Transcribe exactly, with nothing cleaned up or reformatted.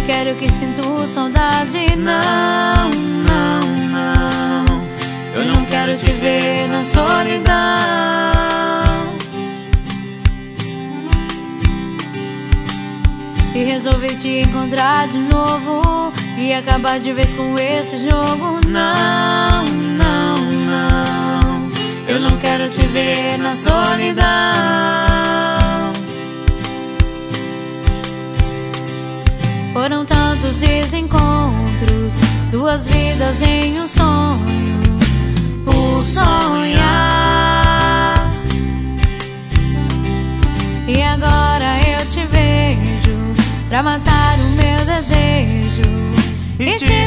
quero que sinto saudade. Não, não, não, eu não quero te ver na solidão. E resolvi te encontrar de novo e acabar de vez com esse jogo. Não, não, não, eu não quero te ver na solidão. Foram tantos desencontros, duas vidas em um sonho, por sonhar. E agora eu te vejo pra matar o meu desejo e te